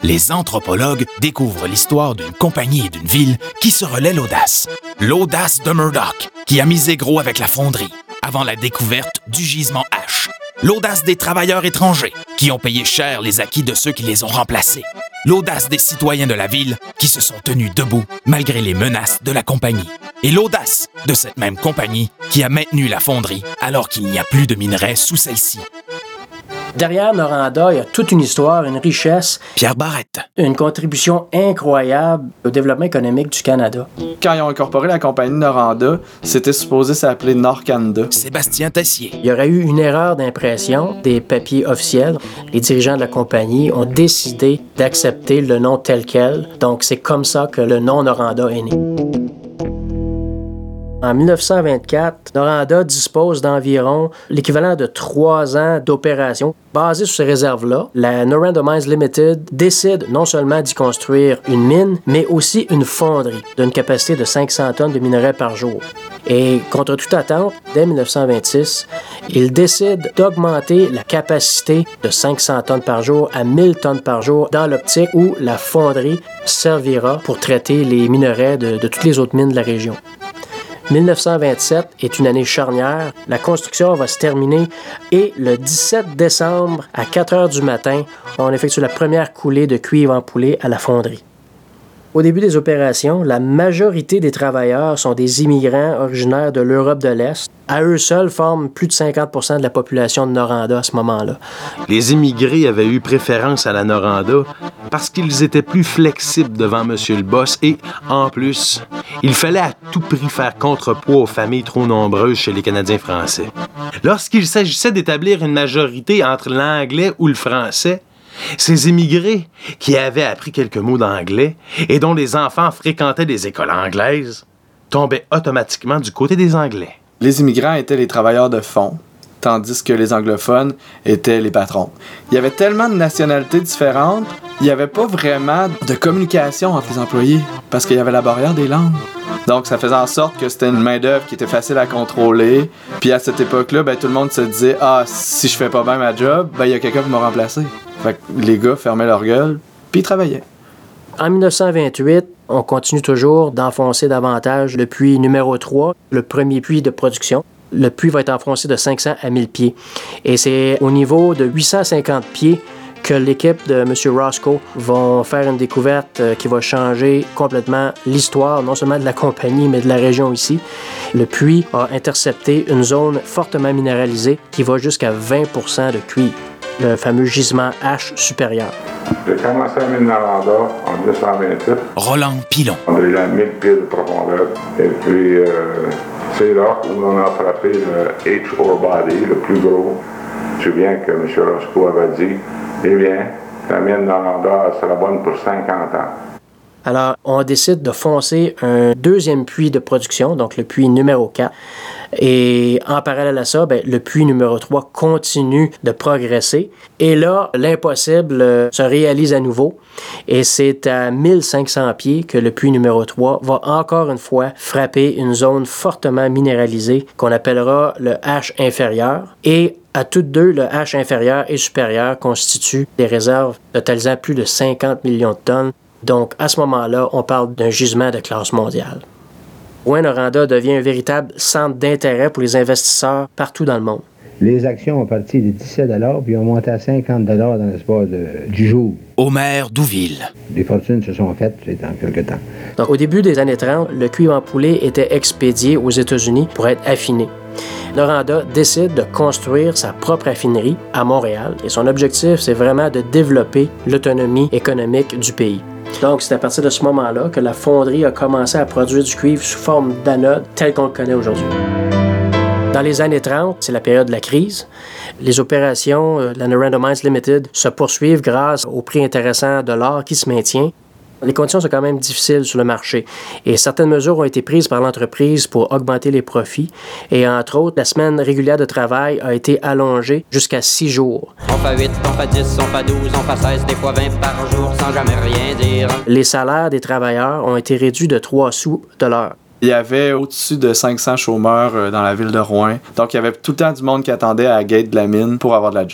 les anthropologues découvrent l'histoire d'une compagnie et d'une ville qui se relaie l'audace. L'audace de Murdoch, qui a misé gros avec la fonderie, avant la découverte du gisement H. L'audace des travailleurs étrangers, qui ont payé cher les acquis de ceux qui les ont remplacés. L'audace des citoyens de la ville, qui se sont tenus debout malgré les menaces de la compagnie. Et l'audace de cette même compagnie qui a maintenu la fonderie alors qu'il n'y a plus de minerais sous celle-ci. Derrière Noranda, il y a toute une histoire, une richesse. Pierre Barrette. Une contribution incroyable au développement économique du Canada. Quand ils ont incorporé la compagnie Noranda, c'était supposé s'appeler Nord-Canada. Sébastien Tessier. Il y aurait eu une erreur d'impression des papiers officiels. Les dirigeants de la compagnie ont décidé d'accepter le nom tel quel. Donc, c'est comme ça que le nom Noranda est né. En 1924, Noranda dispose d'environ l'équivalent de 3 ans d'opération. Basée sur ces réserves-là, la Noranda Mines Limited décide non seulement d'y construire une mine, mais aussi une fonderie d'une capacité de 500 tonnes de minerais par jour. Et contre toute attente, dès 1926, il décide d'augmenter la capacité de 500 tonnes par jour à 1000 tonnes par jour dans l'optique où la fonderie servira pour traiter les minerais de toutes les autres mines de la région. 1927 est une année charnière. La construction va se terminer et le 17 décembre, à 4 heures du matin, on effectue la première coulée de cuivre empoulé à la fonderie. Au début des opérations, la majorité des travailleurs sont des immigrants originaires de l'Europe de l'Est. À eux seuls, forment plus de 50% de la population de Noranda à ce moment-là. Les immigrés avaient eu préférence à la Noranda parce qu'ils étaient plus flexibles devant Monsieur le boss et, en plus, il fallait à tout prix faire contrepoids aux familles trop nombreuses chez les Canadiens français. Lorsqu'il s'agissait d'établir une majorité entre l'anglais ou le français, ces immigrés qui avaient appris quelques mots d'anglais et dont les enfants fréquentaient des écoles anglaises tombaient automatiquement du côté des Anglais. Les immigrants étaient les travailleurs de fond, tandis que les anglophones étaient les patrons. Il y avait tellement de nationalités différentes, il n'y avait pas vraiment de communication entre les employés, parce qu'il y avait la barrière des langues. Donc, ça faisait en sorte que c'était une main-d'œuvre qui était facile à contrôler. Puis à cette époque-là, tout le monde se disait « Ah, si je fais pas bien ma job, il y a quelqu'un qui m'a remplacé. » Fait que les gars fermaient leur gueule, puis ils travaillaient. En 1928, on continue toujours d'enfoncer davantage le puits numéro 3, le premier puits de production. Le puits va être enfoncé de 500 à 1000 pieds. Et c'est au niveau de 850 pieds que l'équipe de M. Roscoe vont faire une découverte qui va changer complètement l'histoire, non seulement de la compagnie, mais de la région ici. Le puits a intercepté une zone fortement minéralisée qui va jusqu'à 20% de cuivre, le fameux gisement H supérieur. J'ai commencé à miner Noranda en 1928. Roland Pilon. On a eu la 1000 pieds de profondeur. Et puis, c'est là où on a frappé le H-ore body, le plus gros. Je me souviens que M. Roscoe avait dit « Eh bien, la mine Noranda sera bonne pour 50 ans. » Alors, on décide de foncer un deuxième puits de production, donc le puits numéro 4. Et en parallèle à ça, le puits numéro 3 continue de progresser. Et là, l'impossible se réalise à nouveau. Et c'est à 1500 pieds que le puits numéro 3 va encore une fois frapper une zone fortement minéralisée qu'on appellera le H inférieur. Et à toutes deux, le H inférieur et supérieur constituent des réserves totalisant plus de 50 millions de tonnes. Donc, à ce moment-là, on parle d'un gisement de classe mondiale. Rouyn-Noranda devient un véritable centre d'intérêt pour les investisseurs partout dans le monde. Les actions ont parti de 17 $ puis ont monté à 50 $ dans l'espace du jour. Omer Douville. Les fortunes se sont faites dans quelques temps. Donc, au début des années 30, le cuivre empoulé était expédié aux États-Unis pour être affiné. Noranda décide de construire sa propre affinerie à Montréal et son objectif, c'est vraiment de développer l'autonomie économique du pays. Donc, c'est à partir de ce moment-là que la fonderie a commencé à produire du cuivre sous forme d'anode tel qu'on le connaît aujourd'hui. Dans les années 30, c'est la période de la crise. Les opérations de la Noranda Mines Limited se poursuivent grâce au prix intéressant de l'or qui se maintient. Les conditions sont quand même difficiles sur le marché et certaines mesures ont été prises par l'entreprise pour augmenter les profits. Et entre autres, la semaine régulière de travail a été allongée jusqu'à 6 jours. On fait 8, on fait 10, on fait 12, on fait 16, des fois 20 par jour sans jamais rien dire. Les salaires des travailleurs ont été réduits de 3 sous de l'heure. Il y avait au-dessus de 500 chômeurs dans la ville de Rouen. Donc, il y avait tout le temps du monde qui attendait à la gate de la mine pour avoir de la job.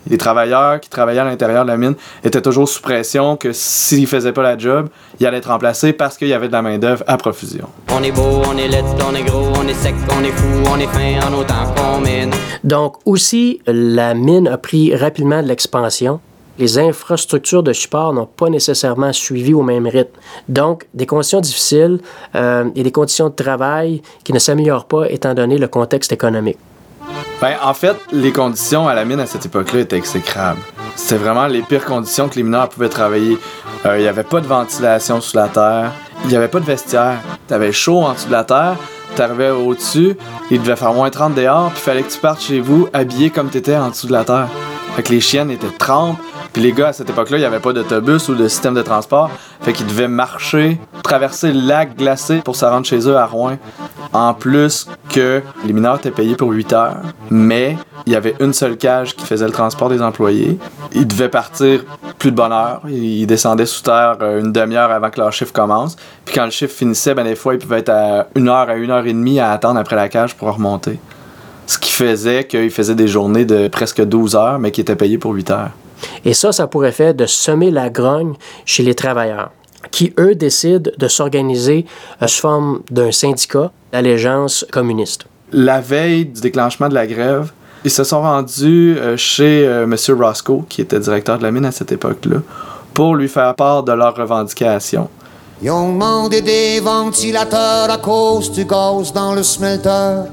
Les travailleurs qui travaillaient à l'intérieur de la mine étaient toujours sous pression que s'ils faisaient pas la job, ils allaient être remplacés parce qu'il y avait de la main-d'œuvre à profusion. On est beau, on est laid, on est gros, on est sec, on est fou, on est fin en autant qu'on mine. Donc aussi, la mine a pris rapidement de l'expansion. Les infrastructures de support n'ont pas nécessairement suivi au même rythme. Donc, des conditions difficiles et des conditions de travail qui ne s'améliorent pas étant donné le contexte économique. Ben, en fait, les conditions à la mine à cette époque-là étaient exécrables. C'était vraiment les pires conditions que les mineurs pouvaient travailler. Il n'y avait pas de ventilation sous la terre. Il n'y avait pas de vestiaire. T'avais chaud en dessous de la terre. T'arrivais au-dessus, il devait faire moins 30 dehors, puis il fallait que tu partes chez vous habillé comme t'étais en dessous de la terre. Fait que les chiennes étaient trempes. Puis les gars, à cette époque-là, il n'y avait pas d'autobus ou de système de transport. Fait qu'ils devaient marcher, traverser le lac glacé pour se rendre chez eux à Rouen. En plus que les mineurs étaient payés pour 8 heures, mais il y avait une seule cage qui faisait le transport des employés. Ils devaient partir plus de bonne heure. Ils descendaient sous terre une demi-heure avant que leur chiffre commence. Puis quand le chiffre finissait, ben des fois, ils pouvaient être à 1 heure à 1 heure et demie à attendre après la cage pour remonter. Ce qui faisait qu'ils faisaient des journées de presque 12 heures, mais qui étaient payés pour 8 heures. Et ça pourrait faire de semer la grogne chez les travailleurs, qui, eux, décident de s'organiser sous forme d'un syndicat d'allégeance communiste. La veille du déclenchement de la grève, ils se sont rendus chez M. Roscoe, qui était directeur de la mine à cette époque-là, pour lui faire part de leurs revendications. Ils ont demandé des ventilateurs à cause du gaz dans le smelter.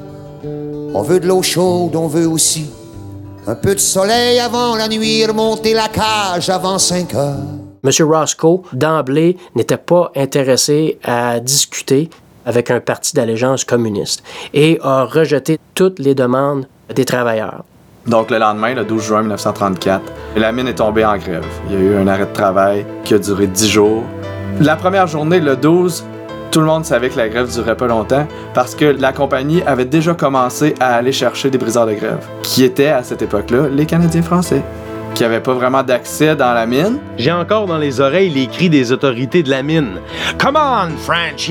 On veut de l'eau chaude, on veut aussi un peu de soleil avant la nuit, remonter la cage avant 5 heures. M. Roscoe, d'emblée, n'était pas intéressé à discuter avec un parti d'allégeance communiste et a rejeté toutes les demandes des travailleurs. Donc le lendemain, le 12 juin 1934, la mine est tombée en grève. Il y a eu un arrêt de travail qui a duré 10 jours. La première journée, le 12, tout le monde savait que la grève ne durait pas longtemps parce que la compagnie avait déjà commencé à aller chercher des briseurs de grève, qui étaient à cette époque-là les Canadiens français, qui n'avaient pas vraiment d'accès dans la mine. J'ai encore dans les oreilles les cris des autorités de la mine. « Come on, franchise! »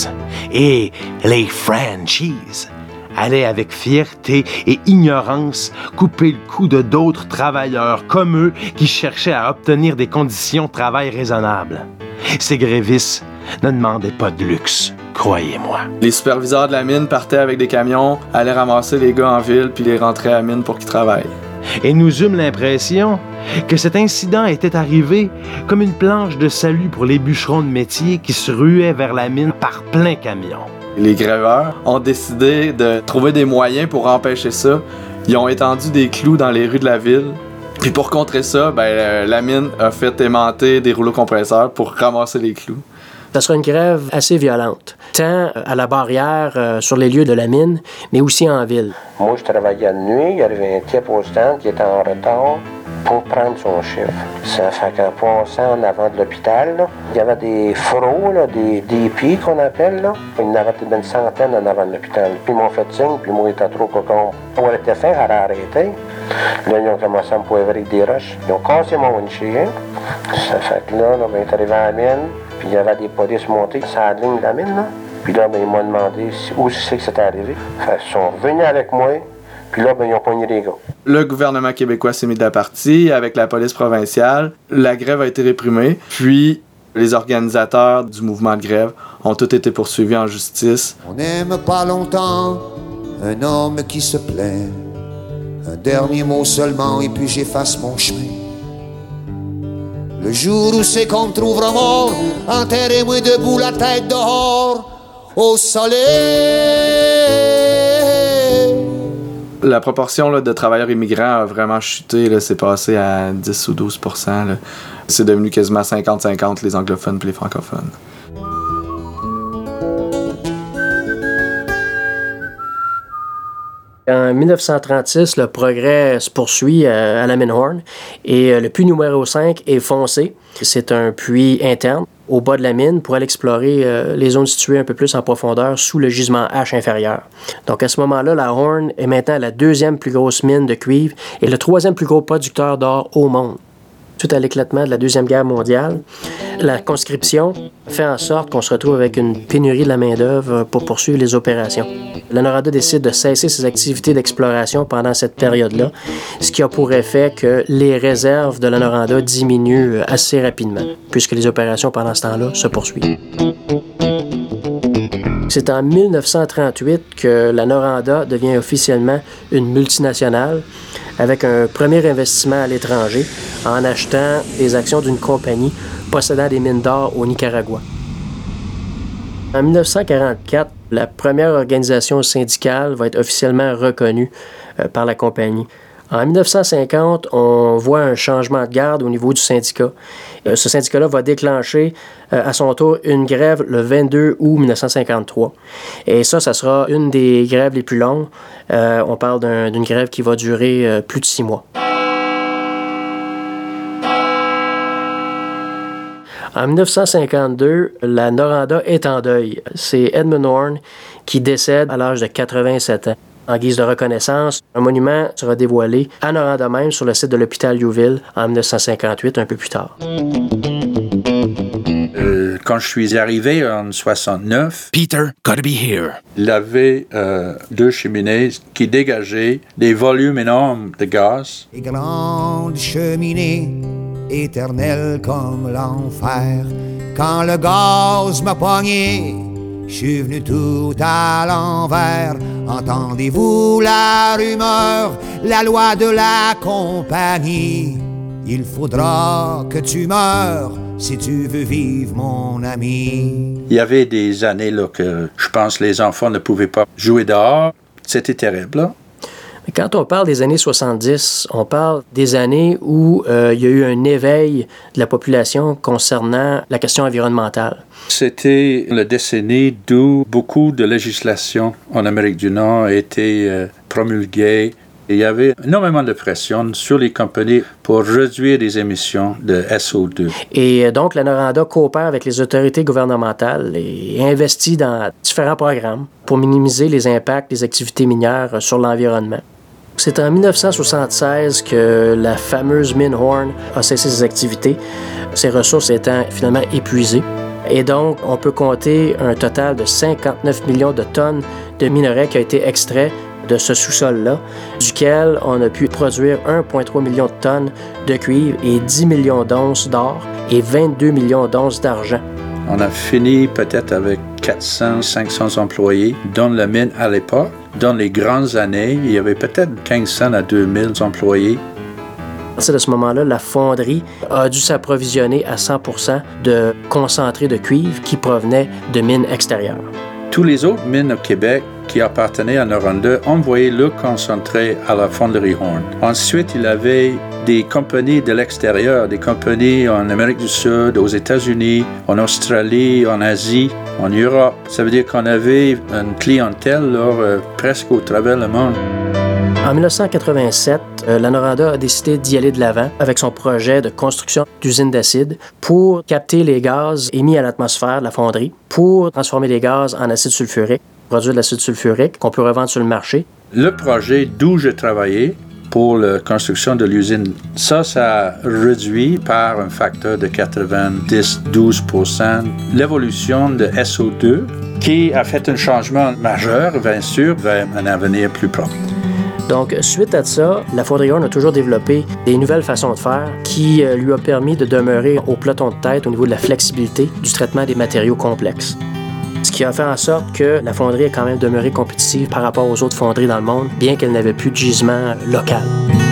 Et les franchises allaient avec fierté et ignorance couper le cou de d'autres travailleurs comme eux qui cherchaient à obtenir des conditions de travail raisonnables. Ces grévistes ne demandaient pas de luxe, croyez-moi. Les superviseurs de la mine partaient avec des camions, allaient ramasser les gars en ville puis les rentraient à la mine pour qu'ils travaillent. Et nous eûmes l'impression que cet incident était arrivé comme une planche de salut pour les bûcherons de métier qui se ruaient vers la mine par plein camion. Les gréveurs ont décidé de trouver des moyens pour empêcher ça. Ils ont étendu des clous dans les rues de la ville. Puis pour contrer ça, la mine a fait aimanter des rouleaux compresseurs pour ramasser les clous. Ça sera une grève assez violente, tant à la barrière sur les lieux de la mine, mais aussi en ville. Moi, je travaillais de nuit, il y avait un type au stand qui était en retard pour prendre son chiffre. Ça fait qu'en passant en avant de l'hôpital, là, il y avait des frots, là, des DP qu'on appelle. Là. Il y en avait une centaine en avant de l'hôpital. Puis ils m'ont fait signe, puis moi, j'étais trop cocon. On était fin, elle a arrêté. Là, ils ont commencé à me poivrer avec des roches. Ils ont cassé mon windshield. Ça fait que là, ben, il est arrivé à la mine. Puis il y avait des polices montées sur la ligne de la mine, là. Puis là, ben, ils m'ont demandé où c'est que c'était arrivé. Fait qu'ils sont venus avec moi. Puis là, ben, ils ont pogné les gars. Le gouvernement québécois s'est mis de la partie avec la police provinciale. La grève a été réprimée. Puis, les organisateurs du mouvement de grève ont tous été poursuivis en justice. On n'aime pas longtemps un homme qui se plaint. Un dernier mot seulement et puis j'efface mon chemin. Le jour où c'est qu'on me trouvera mort, enterrez-moi debout la tête dehors, au soleil. La proportion là, de travailleurs immigrants a vraiment chuté. Là, c'est passé à 10 ou 12%. Là. C'est devenu quasiment 50-50 les anglophones et les francophones. En 1936, le progrès se poursuit à la mine Horn et le puits numéro 5 est foncé. C'est un puits interne au bas de la mine pour aller explorer les zones situées un peu plus en profondeur sous le gisement H inférieur. Donc à ce moment-là, la Horn est maintenant la deuxième plus grosse mine de cuivre et le troisième plus gros producteur d'or au monde. Suite à l'éclatement de la Deuxième Guerre mondiale, la conscription fait en sorte qu'on se retrouve avec une pénurie de la main-d'œuvre pour poursuivre les opérations. La Noranda décide de cesser ses activités d'exploration pendant cette période-là, ce qui a pour effet que les réserves de la Noranda diminuent assez rapidement, puisque les opérations pendant ce temps-là se poursuivent. C'est en 1938 que la Noranda devient officiellement une multinationale avec un premier investissement à l'étranger en achetant des actions d'une compagnie possédant des mines d'or au Nicaragua. En 1944, la première organisation syndicale va être officiellement reconnue par la compagnie. En 1950, on voit un changement de garde au niveau du syndicat. Ce syndicat-là va déclencher à son tour une grève le 22 août 1953. Et ça sera une des grèves les plus longues. On parle d'une grève qui va durer plus de 6 mois. En 1952, la Noranda est en deuil. C'est Edmund Horn qui décède à l'âge de 87 ans. En guise de reconnaissance, un monument sera dévoilé à Noranda même sur le site de l'hôpital Youville en 1958, un peu plus tard. Quand je suis arrivé en 69, Peter gotta be here. Il avait 2 cheminées qui dégageaient des volumes énormes de gaz. Les grandes cheminées, éternelles comme l'enfer. Quand le gaz m'a pogné, je suis venu tout à l'envers. Entendez-vous la rumeur, la loi de la compagnie? Il faudra que tu meures si tu veux vivre, mon ami. Il y avait des années là, que je pense les enfants ne pouvaient pas jouer dehors. C'était terrible. Là. Quand on parle des années 70, on parle des années où il y a eu un éveil de la population concernant la question environnementale. C'était la décennie d'où beaucoup de législation en Amérique du Nord a été promulguée. Il y avait énormément de pression sur les compagnies pour réduire les émissions de SO2. Et donc, la Noranda coopère avec les autorités gouvernementales et investit dans différents programmes pour minimiser les impacts des activités minières sur l'environnement. C'est en 1976 que la fameuse mine Horn a cessé ses activités, ses ressources étant finalement épuisées. Et donc, on peut compter un total de 59 millions de tonnes de minerais qui a été extrait de ce sous-sol-là, duquel on a pu produire 1,3 million de tonnes de cuivre et 10 millions d'onces d'or et 22 millions d'onces d'argent. On a fini peut-être avec 400-500 employés dans la mine à l'époque. Dans les grandes années, il y avait peut-être 1500 à 2000 employés. À partir de ce moment-là, la fonderie a dû s'approvisionner à 100% de concentré de cuivre qui provenait de mines extérieures. Tous les autres mines au Québec qui appartenaient à Noranda envoyaient le concentré à la fonderie Horn. Ensuite, il y avait des compagnies de l'extérieur, des compagnies en Amérique du Sud, aux États-Unis, en Australie, en Asie, en Europe. Ça veut dire qu'on avait une clientèle là, presque au travers le monde. En 1987, la Noranda a décidé d'y aller de l'avant avec son projet de construction d'usine d'acide pour capter les gaz émis à l'atmosphère de la fonderie pour transformer les gaz en acide sulfurique, produire de l'acide sulfurique qu'on peut revendre sur le marché. Le projet d'où je travaillais pour la construction de l'usine, ça a réduit par un facteur de 90-12% l'évolution de SO2 qui a fait un changement majeur, bien sûr, vers un avenir plus propre. Donc, suite à ça, la fonderie Horn a toujours développé des nouvelles façons de faire qui lui a permis de demeurer au peloton de tête au niveau de la flexibilité du traitement des matériaux complexes. Ce qui a fait en sorte que la fonderie a quand même demeuré compétitive par rapport aux autres fonderies dans le monde, bien qu'elle n'avait plus de gisement local.